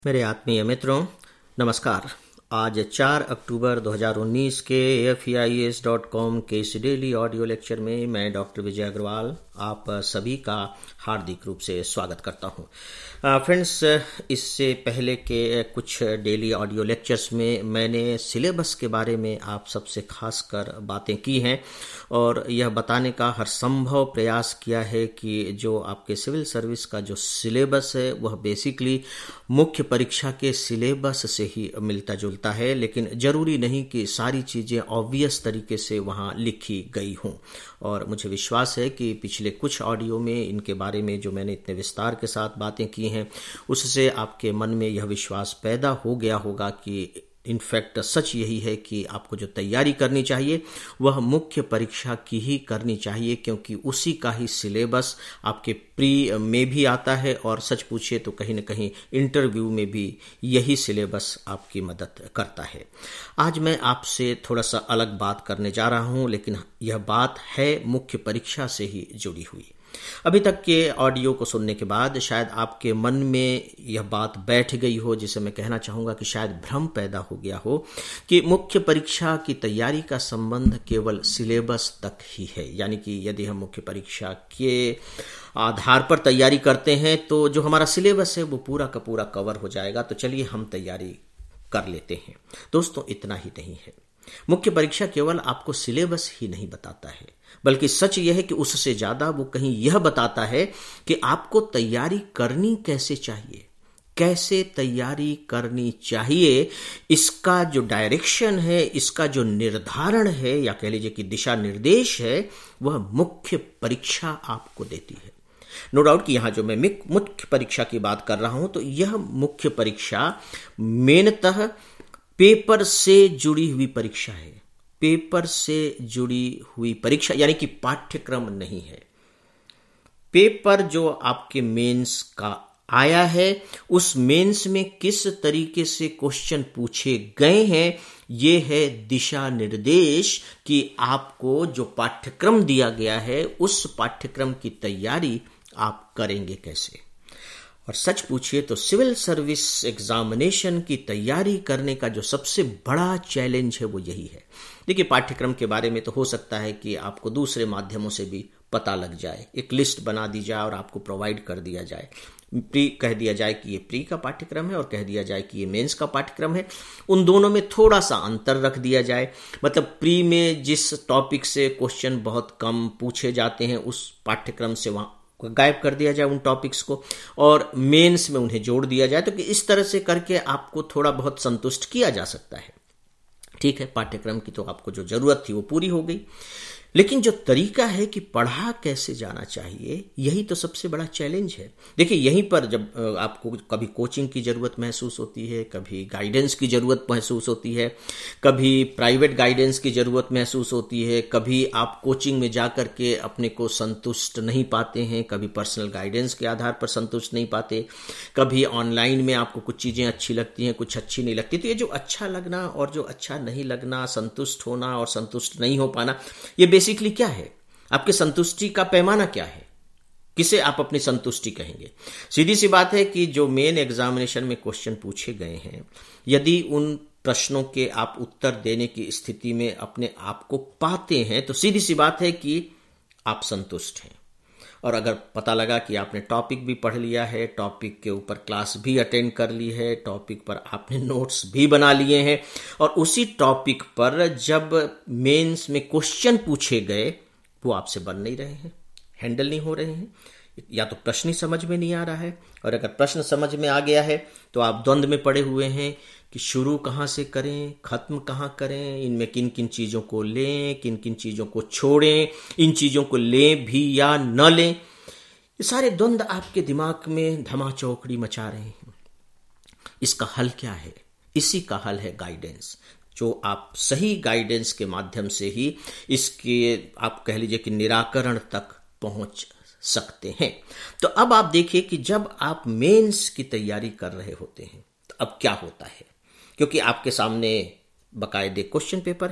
मेरे आत्मीय मित्रों, नमस्कार। आज 4 अक्टूबर 2019 के AFEIS.com के इस डेली ऑडियो लेक्चर में मैं डॉक्टर विजय अग्रवाल आप सभी का हार्दिक रूप से स्वागत करता हूं। फ्रेंड्स, इससे पहले के कुछ डेली ऑडियो लेक्चर्स में मैंने सिलेबस के बारे में आप सबसे खासकर बातें की हैं और यह बताने का हर संभव प्रयास किया है कि जो आपके सिविल सर्विस का जो सिलेबस है वह बेसिकली मुख्य परीक्षा के सिलेबस से ही मिलता जुलता है, लेकिन जरूरी नहीं कि सारी चीजें ऑब्वियस तरीके से वहां लिखी गई हों। और मुझे विश्वास है कि पिछले कुछ ऑडियो में इनके बारे में जो मैंने इतने विस्तार के साथ बातें की हैं उससे आपके मन में यह विश्वास पैदा हो गया होगा कि इनफैक्ट सच यही है कि आपको जो तैयारी करनी चाहिए वह मुख्य परीक्षा की ही करनी चाहिए, क्योंकि उसी का ही सिलेबस आपके प्री में भी आता है और सच पूछिए तो कहीं न कहीं इंटरव्यू में भी यही सिलेबस आपकी मदद करता है। आज मैं आपसे थोड़ा सा अलग बात करने जा रहा हूं, लेकिन यह बात है मुख्य परीक्षा से ही जुड़ी हुई। अभी तक के ऑडियो को सुनने के बाद शायद आपके मन में यह बात बैठ गई हो, जिसे मैं कहना चाहूंगा कि शायद भ्रम पैदा हो गया हो कि मुख्य परीक्षा की तैयारी का संबंध केवल सिलेबस तक ही है। यानी कि यदि हम मुख्य परीक्षा के आधार पर तैयारी करते हैं तो जो हमारा सिलेबस है वो पूरा का पूरा कवर हो जाएगा, तो चलिए हम तैयारी कर लेते हैं। दोस्तों, इतना ही नहीं है। मुख्य परीक्षा केवल आपको सिलेबस ही नहीं बताता है, बल्कि सच यह है कि उससे ज्यादा वो कहीं यह बताता है कि आपको तैयारी करनी कैसे चाहिए, कैसे तैयारी करनी चाहिए। इसका जो डायरेक्शन है, इसका जो निर्धारण है या कह लीजिए कि दिशा निर्देश है, वह मुख्य परीक्षा आपको देती है। नो डाउट कि यहां जो मैं मुख्य परीक्षा की बात कर रहा हूं तो यह मुख्य परीक्षा मेनतः पेपर से जुड़ी हुई परीक्षा है। पेपर से जुड़ी हुई परीक्षा यानी कि पाठ्यक्रम नहीं है। पेपर जो आपके मेंस का आया है उस मेंस में किस तरीके से क्वेश्चन पूछे गए हैं, ये है दिशा निर्देश कि आपको जो पाठ्यक्रम दिया गया है उस पाठ्यक्रम की तैयारी आप करेंगे कैसे। और सच पूछिए तो सिविल सर्विस एग्जामिनेशन की तैयारी करने का जो सबसे बड़ा चैलेंज है वो यही है। देखिए, पाठ्यक्रम के बारे में तो हो सकता है कि आपको दूसरे माध्यमों से भी पता लग जाए, एक लिस्ट बना दी जाए और आपको प्रोवाइड कर दिया जाए। प्री कह दिया जाए कि ये प्री का पाठ्यक्रम है और कह दिया जाए कि ये मेंस का पाठ्यक्रम है। उन दोनों में थोड़ा सा अंतर रख दिया जाए, मतलब प्री में जिस टॉपिक से क्वेश्चन बहुत कम पूछे जाते हैं उस पाठ्यक्रम से वहां गायब कर दिया जाए उन टॉपिक्स को, और मेंस में उन्हें जोड़ दिया जाए। तो कि इस तरह से करके आपको थोड़ा बहुत संतुष्ट किया जा सकता है। ठीक है, पाठ्यक्रम की तो आपको जो जरूरत थी वो पूरी हो गई, लेकिन जो तरीका है कि पढ़ा कैसे जाना चाहिए, यही तो सबसे बड़ा चैलेंज है। देखिए, यहीं पर जब आपको कभी कोचिंग की जरूरत महसूस होती है, कभी गाइडेंस की जरूरत महसूस होती है, कभी प्राइवेट गाइडेंस की जरूरत महसूस होती है, कभी आप कोचिंग में जाकर के अपने को संतुष्ट नहीं पाते हैं, कभी पर्सनल गाइडेंस के आधार पर संतुष्ट नहीं पाते, कभी ऑनलाइन में आपको कुछ चीजें अच्छी लगती हैं, कुछ अच्छी नहीं लगती। तो ये जो अच्छा लगना और जो अच्छा नहीं लगना, संतुष्ट होना और संतुष्ट नहीं हो पाना, ये बेसिकली क्या है? आपके संतुष्टि का पैमाना क्या है? किसे आप अपनी संतुष्टि कहेंगे? सीधी सी बात है कि जो मेन एग्जामिनेशन में क्वेश्चन पूछे गए हैं, यदि उन प्रश्नों के आप उत्तर देने की स्थिति में अपने आप को पाते हैं तो सीधी सी बात है कि आप संतुष्ट हैं। और अगर पता लगा कि आपने टॉपिक भी पढ़ लिया है, टॉपिक के ऊपर क्लास भी अटेंड कर ली है, टॉपिक पर आपने नोट्स भी बना लिए हैं, और उसी टॉपिक पर जब मेंस में क्वेश्चन पूछे गए वो आपसे बन नहीं रहे हैं, हैंडल नहीं हो रहे हैं, या तो प्रश्न ही समझ में नहीं आ रहा है, और अगर प्रश्न समझ में आ गया है तो आप द्वंद्व में पड़े हुए हैं कि शुरू कहाँ से करें, खत्म कहाँ करें, इनमें किन किन चीजों को लें, किन किन चीजों को छोड़ें, इन चीजों को लें भी या न लें। ये सारे द्वंद्व आपके दिमाग में धमाचौकड़ी मचा रहे हैं। इसका हल क्या है? इसी का हल है गाइडेंस, जो आप सही गाइडेंस के माध्यम से ही इसके आप कह लीजिए कि निराकरण तक पहुंच सकते हैं। तो अब आप देखिए कि जब आप मेंस की तैयारी कर रहे होते हैं तो अब क्या होता है, क्योंकि आपके सामने बकायदे क्वेश्चन पेपर हैं,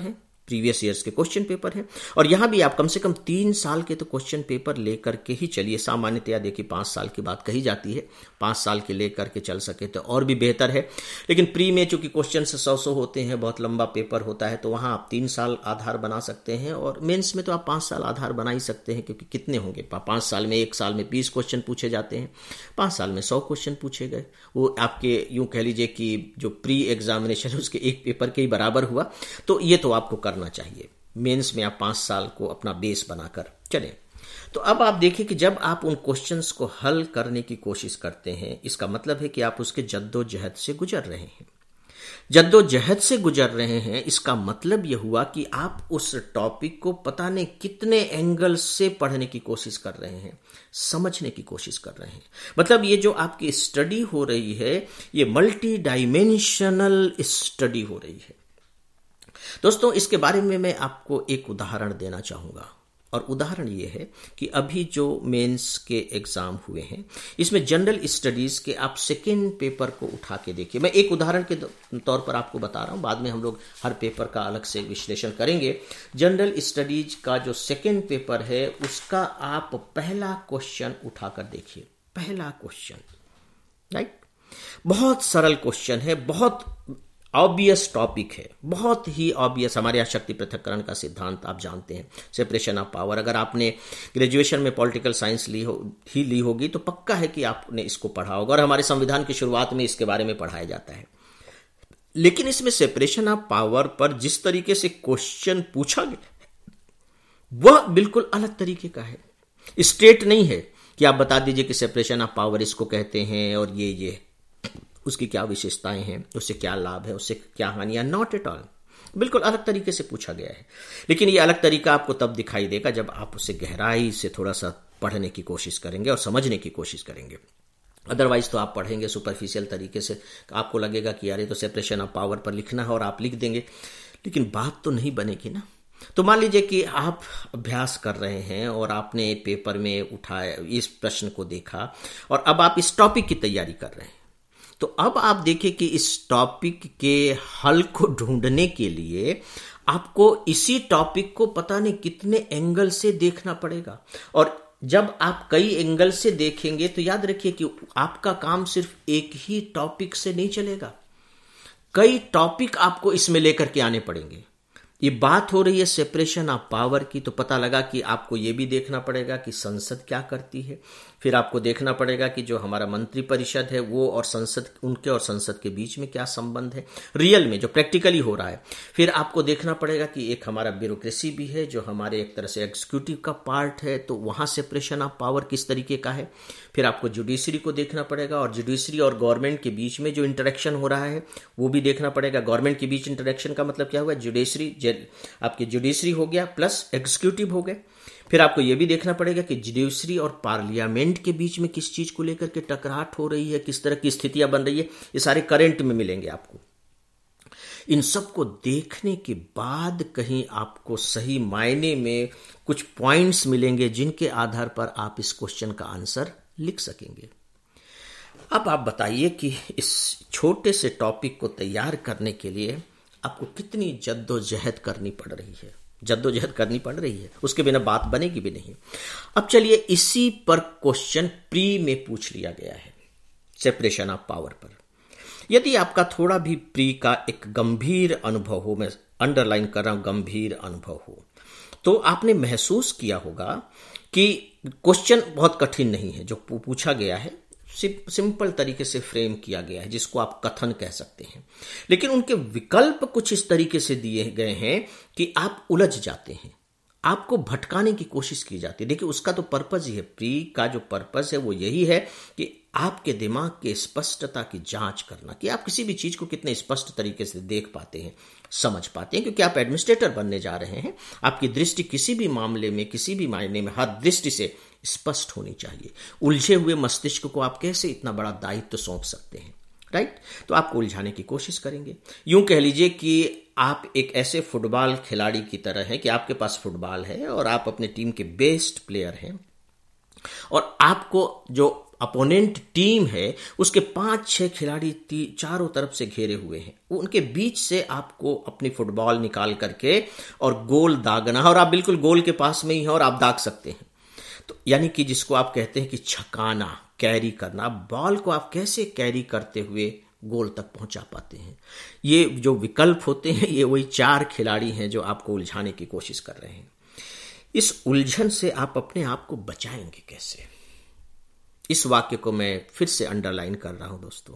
प्रीवियस ईयर्स के क्वेश्चन पेपर हैं। और यहां भी आप कम से कम 3 साल के तो क्वेश्चन पेपर लेकर के ही चलिए। सामान्यतया देखिए 5 साल की बात कही जाती है, 5 साल के लेकर के चल सके तो और भी बेहतर है। लेकिन प्री में चूंकि क्वेश्चन 100 होते हैं, बहुत लंबा पेपर होता है, तो वहां आप 3 साल आधार बना सकते हैं। और मेंस में तो आप 5 साल आधार बना ही सकते हैं, क्योंकि कितने होंगे 5 साल में, 1 साल में 20 क्वेश्चन पूछे जाते हैं, 5 साल में 100 क्वेश्चन पूछे गए। वो आपके यूं कह लीजिए कि जो प्री एग्जामिनेशन है उसके एक पेपर के ही बराबर हुआ। तो ये तो आपको करना चाहिए। मेंस में आप 5 साल को अपना बेस बनाकर चलें। तो अब आप देखिए कि जब आप उन क्वेश्चंस को हल करने की कोशिश करते हैं, इसका मतलब है कि आप उसके जद्दोजहद से गुजर रहे हैं। जद्दोजहद से गुजर रहे हैं, इसका मतलब यह हुआ कि आप उस टॉपिक को पता नहीं कितने एंगल से पढ़ने की कोशिश कर रहे हैं, समझने की कोशिश कर रहे हैं। मतलब ये जो आपकी स्टडी हो रही है, ये मल्टी डायमेंशनल स्टडी हो रही है। दोस्तों, इसके बारे में मैं आपको एक उदाहरण देना चाहूंगा। और उदाहरण ये है कि अभी जो मेंस के एग्जाम हुए हैं, इसमें जनरल स्टडीज के आप सेकेंड पेपर को उठा के देखिए। मैं एक उदाहरण के तौर पर आपको बता रहा हूं, बाद में हम लोग हर पेपर का अलग से विश्लेषण करेंगे। जनरल स्टडीज का जो सेकेंड पेपर है, उसका आप पहला क्वेश्चन उठाकर देखिए। पहला क्वेश्चन, राइट, बहुत सरल क्वेश्चन है, बहुत ऑब्वियस टॉपिक है, बहुत ही ऑब्वियस। हमारे यहाँ शक्ति पृथक्करण का सिद्धांत आप जानते हैं, सेपरेशन ऑफ पावर। अगर आपने ग्रेजुएशन में पॉलिटिकल साइंस ली होगी तो पक्का है कि आपने इसको पढ़ा होगा, और हमारे संविधान की शुरुआत में इसके बारे में पढ़ाया जाता है। लेकिन इसमें सेपरेशन ऑफ पावर पर जिस तरीके से क्वेश्चन पूछा गया वह बिल्कुल अलग तरीके का है। स्ट्रेट नहीं है कि आप बता दीजिए कि सेपरेशन ऑफ पावर इसको कहते हैं और ये उसकी क्या विशेषताएं हैं, उससे क्या लाभ है, उससे क्या हानियां। नॉट एट ऑल, बिल्कुल अलग तरीके से पूछा गया है। लेकिन ये अलग तरीका आपको तब दिखाई देगा जब आप उसे गहराई से थोड़ा सा पढ़ने की कोशिश करेंगे और समझने की कोशिश करेंगे। अदरवाइज तो आप पढ़ेंगे सुपरफिशियल तरीके से, आपको लगेगा कि यार ये तो सेपरेशन ऑफ पावर पर लिखना है और आप लिख देंगे, लेकिन बात तो नहीं बनेगी ना। तो मान लीजिए कि आप अभ्यास कर रहे हैं और आपने पेपर में उठाया, इस प्रश्न को देखा, और अब आप इस टॉपिक की तैयारी कर रहे हैं। तो अब आप देखिए कि इस टॉपिक के हल को ढूंढने के लिए आपको इसी टॉपिक को पता नहीं कितने एंगल से देखना पड़ेगा। और जब आप कई एंगल से देखेंगे तो याद रखिए कि आपका काम सिर्फ एक ही टॉपिक से नहीं चलेगा, कई टॉपिक आपको इसमें लेकर के आने पड़ेंगे। ये बात हो रही है सेपरेशन ऑफ पावर की, तो पता लगा कि आपको ये भी देखना पड़ेगा कि संसद क्या करती है। फिर आपको देखना पड़ेगा कि जो हमारा मंत्री परिषद है वो और संसद, उनके और संसद के बीच में क्या संबंध है रियल में, जो प्रैक्टिकली हो रहा है। फिर आपको देखना पड़ेगा कि एक हमारा ब्यूरोक्रेसी भी है, जो हमारे एक तरह से एग्जीक्यूटिव का पार्ट है, तो वहां सेपरेशन ऑफ पावर किस तरीके का है। फिर आपको जुडिशरी को देखना पड़ेगा, और जुडिशरी और गवर्नमेंट के बीच में जो इंटरेक्शन हो रहा है वो भी देखना पड़ेगा। गवर्नमेंट के बीच इंटरेक्शन का मतलब क्या हुआ, जुडिशरी, आपकी जुडिशरी हो गया प्लस एग्जीक्यूटिव हो गए। फिर आपको यह भी देखना पड़ेगा कि जुडिशरी और पार्लियामेंट के बीच में किस चीज को लेकर के टकराट हो रही है, किस तरह की स्थितियां बन रही है। ये सारे करंट में मिलेंगे आपको। इन सब को देखने के बाद कहीं आपको सही मायने में कुछ पॉइंट्स मिलेंगे जिनके आधार पर आप इस क्वेश्चन का आंसर लिख सकेंगे। अब आप बताइए कि इस छोटे से टॉपिक को तैयार करने के लिए आपको कितनी जद्दोजहद करनी पड़ रही है। जद्दोजहद करनी पड़ रही है, उसके बिना बात बनेगी भी नहीं। अब चलिए इसी पर क्वेश्चन प्री में पूछ लिया गया है, सेपरेशन ऑफ पावर पर। यदि आपका थोड़ा भी प्री का एक गंभीर अनुभव हो, मैं अंडरलाइन कर रहा हूं गंभीर अनुभव हो, तो आपने महसूस किया होगा कि क्वेश्चन बहुत कठिन नहीं है। जो पूछा गया है सिंपल तरीके से फ्रेम किया गया है, जिसको आप कथन कह सकते हैं, लेकिन उनके विकल्प कुछ इस तरीके से दिए गए हैं कि आप उलझ जाते हैं, आपको भटकाने की कोशिश की जाती है। देखिए उसका तो पर्पज ही है, प्री का जो पर्पज है वो यही है कि आपके दिमाग के स्पष्टता की जांच करना, कि आप किसी भी चीज को कितने स्पष्ट तरीके से देख पाते हैं, समझ पाते हैं। क्योंकि आप एडमिनिस्ट्रेटर बनने जा रहे हैं, आपकी दृष्टि किसी भी मामले में, किसी भी मायने में, हर दृष्टि से स्पष्ट होनी चाहिए। उलझे हुए मस्तिष्क को आप कैसे इतना बड़ा दायित्व सौंप सकते हैं, राइट? तो आपको उलझाने की कोशिश करेंगे। यूं कह लीजिए कि आप एक ऐसे फुटबॉल खिलाड़ी की तरह हैं कि आपके पास फुटबॉल है और आप अपने टीम के बेस्ट प्लेयर हैं, और आपको जो अपोनेंट टीम है उसके 5-6 खिलाड़ी चारों तरफ से घेरे हुए हैं, उनके बीच से आपको अपनी फुटबॉल निकाल करके और गोल दागना है, और आप बिल्कुल गोल के पास में ही हैं और आप दाग सकते हैं। तो यानी कि जिसको आप कहते हैं कि छकाना, कैरी करना, बॉल को आप कैसे कैरी करते हुए गोल तक पहुंचा पाते हैं। ये जो विकल्प होते हैं ये वही 4 खिलाड़ी हैं जो आपको उलझाने की कोशिश कर रहे हैं। इस उलझन से आप अपने आप को बचाएंगे कैसे? इस वाक्य को मैं फिर से अंडरलाइन कर रहा हूं दोस्तों।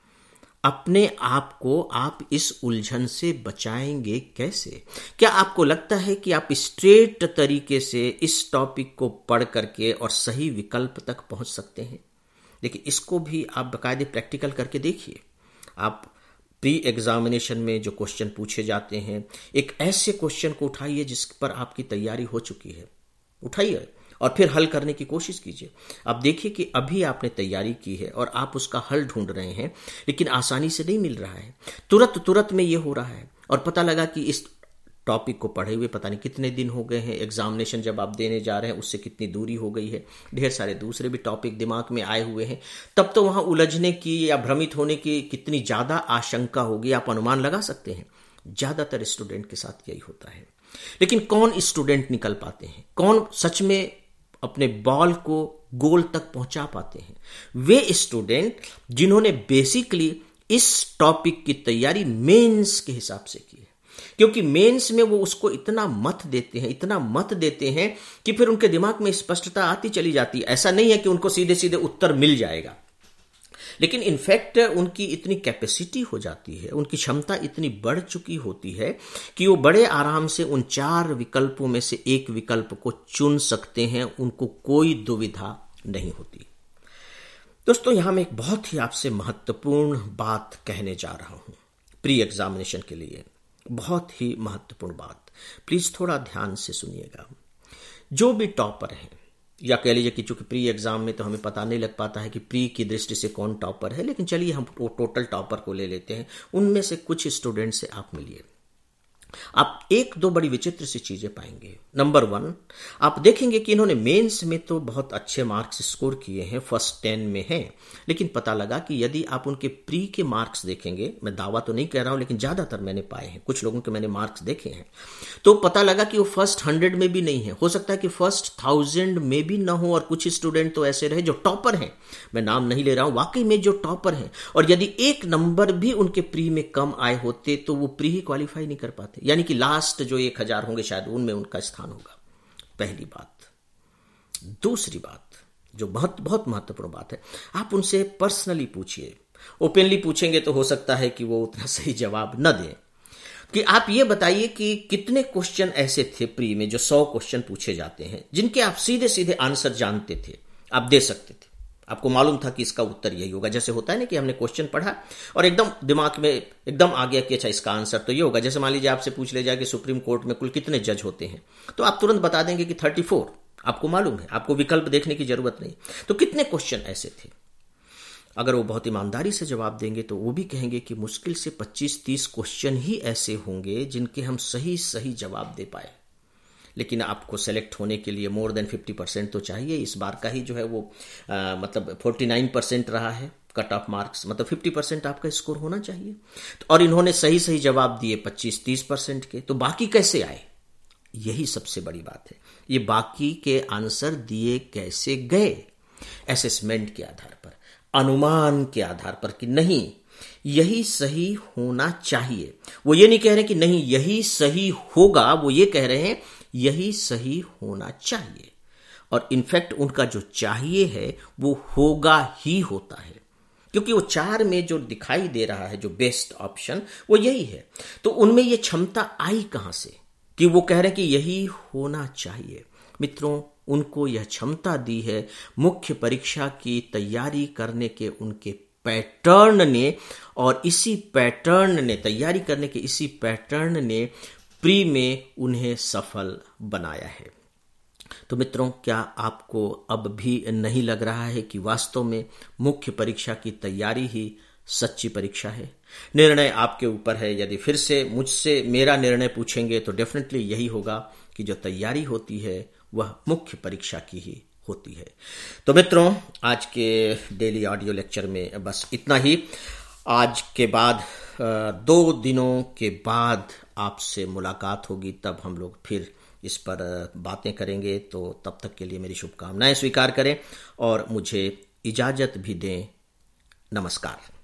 अपने आप को आप इस उलझन से बचाएंगे कैसे? क्या आपको लगता है कि आप स्ट्रेट तरीके से इस टॉपिक को पढ़ करके और सही विकल्प तक पहुंच सकते हैं? देखिए, इसको भी आप बाकायदे प्रैक्टिकल करके देखिए। आप प्री एग्जामिनेशन में जो क्वेश्चन पूछे जाते हैं, एक ऐसे क्वेश्चन को उठाइए जिस पर आपकी तैयारी हो चुकी है, उठाइए और फिर हल करने की कोशिश कीजिए। अब देखिए कि अभी आपने तैयारी की है और आप उसका हल ढूंढ रहे हैं, लेकिन आसानी से नहीं मिल रहा है, तुरंत में ये हो रहा है, और पता लगा कि इस टॉपिक को पढ़े हुए पता नहीं कितने दिन हो गए हैं, एग्जामिनेशन जब आप देने जा रहे हैं उससे कितनी दूरी हो गई है, ढेर सारे दूसरे भी टॉपिक दिमाग में आए हुए हैं, तब तो वहां उलझने की या भ्रमित होने की कितनी ज्यादा आशंका होगी आप अनुमान लगा सकते हैं। ज्यादातर स्टूडेंट के साथ यही होता है। लेकिन कौन स्टूडेंट निकल पाते हैं, कौन सच में अपने बॉल को गोल तक पहुंचा पाते हैं? वे स्टूडेंट जिन्होंने बेसिकली इस टॉपिक की तैयारी मेंस के हिसाब से की है, क्योंकि मेंस में वो उसको इतना मत देते हैं कि फिर उनके दिमाग में स्पष्टता आती चली जाती है। ऐसा नहीं है कि उनको सीधे सीधे उत्तर मिल जाएगा, लेकिन इनफैक्ट उनकी इतनी कैपेसिटी हो जाती है, उनकी क्षमता इतनी बढ़ चुकी होती है कि वो बड़े आराम से उन 4 विकल्पों में से एक विकल्प को चुन सकते हैं, उनको कोई दुविधा नहीं होती। दोस्तों, यहां मैं एक बहुत ही आपसे महत्वपूर्ण बात कहने जा रहा हूं प्री एग्जामिनेशन के लिए, बहुत ही महत्वपूर्ण बात। प्लीज थोड़ा ध्यान से सुनिएगा। जो भी टॉपर हैं, या कह लीजिए कि चूंकि प्री एग्जाम में तो हमें पता नहीं लग पाता है कि प्री की दृष्टि से कौन टॉपर है, लेकिन चलिए हम टोटल टॉपर को ले लेते हैं। उनमें से कुछ स्टूडेंट से आप मिलिए, आप 1-2 बड़ी विचित्र सी चीजें पाएंगे। नंबर 1, आप देखेंगे कि इन्होंने मेंस में तो बहुत अच्छे मार्क्स स्कोर किए हैं, फर्स्ट 10 में हैं, लेकिन पता लगा कि यदि आप उनके प्री के मार्क्स देखेंगे, मैं दावा तो नहीं कह रहा हूं लेकिन ज्यादातर मैंने पाए हैं, कुछ लोगों के मैंने मार्क्स देखे हैं, तो पता लगा कि वो फर्स्ट 100 में भी नहीं है, हो सकता है कि फर्स्ट 1000 में भी ना हो। और कुछ स्टूडेंट तो ऐसे रहे जो टॉपर हैं, मैं नाम नहीं ले रहा हूं, वाकई में जो टॉपर हैं, और यदि 1 नंबर भी उनके प्री में कम आए होते तो वो प्री ही क्वालिफाई नहीं कर पाते, यानी कि लास्ट जो 1000 होंगे शायद उनमें उनका स्थान होगा। पहली बात। दूसरी बात जो बहुत महत्वपूर्ण बात है, आप उनसे पर्सनली पूछिए। ओपनली पूछेंगे तो हो सकता है कि वो उतना सही जवाब न दें, कि आप ये बताइए कि कितने क्वेश्चन ऐसे थे प्री में, जो 100 क्वेश्चन पूछे जाते हैं, जिनके आप सीधे सीधे आंसर जानते थे, आप दे सकते थे, आपको मालूम था कि इसका उत्तर यही होगा। जैसे होता है ना कि हमने क्वेश्चन पढ़ा और एकदम दिमाग में एकदम आ गया कि अच्छा इसका आंसर तो ये होगा। जैसे मान लीजिए आपसे पूछ ले जाए कि सुप्रीम कोर्ट में कुल कितने जज होते हैं, तो आप तुरंत बता देंगे कि 34, आपको मालूम है, आपको विकल्प देखने की जरूरत नहीं। तो कितने क्वेश्चन ऐसे थे? अगर वो बहुत ईमानदारी से जवाब देंगे तो वो भी कहेंगे कि मुश्किल से 25-30 क्वेश्चन ही ऐसे होंगे जिनके हम सही जवाब दे पाए। लेकिन आपको सेलेक्ट होने के लिए मोर देन 50% तो चाहिए। इस बार का ही जो है वो मतलब 49% रहा है कट ऑफ मार्क्स, मतलब 50% आपका स्कोर होना चाहिए। तो और इन्होंने सही जवाब दिए 25-30% के, तो बाकी कैसे आए? यही सबसे बड़ी बात है। ये बाकी के आंसर दिए कैसे गए? असेसमेंट के आधार पर, अनुमान के आधार पर कि नहीं यही सही होना चाहिए। वो ये नहीं कह रहे कि नहीं यही सही होगा, वो ये कह रहे हैं यही सही होना चाहिए। और इनफैक्ट उनका जो चाहिए है वो होगा ही होता है, क्योंकि वो 4 में जो दिखाई दे रहा है जो बेस्ट ऑप्शन वो यही है। तो उनमें ये क्षमता आई कहां से कि वो कह रहे हैं कि यही होना चाहिए? मित्रों, उनको यह क्षमता दी है मुख्य परीक्षा की तैयारी करने के उनके पैटर्न ने, और इसी पैटर्न ने, तैयारी करने के इसी पैटर्न ने प्री में उन्हें सफल बनाया है। तो मित्रों, क्या आपको अब भी नहीं लग रहा है कि वास्तव में मुख्य परीक्षा की तैयारी ही सच्ची परीक्षा है? निर्णय आपके ऊपर है। यदि फिर से मुझसे मेरा निर्णय पूछेंगे तो डेफिनेटली यही होगा कि जो तैयारी होती है वह मुख्य परीक्षा की ही होती है। तो मित्रों, आज के डेली ऑडियो लेक्चर में बस इतना ही। आज के बाद 2 दिनों के बाद आपसे मुलाकात होगी, तब हम लोग फिर इस पर बातें करेंगे। तो तब तक के लिए मेरी शुभकामनाएं स्वीकार करें और मुझे इजाज़त भी दें। नमस्कार।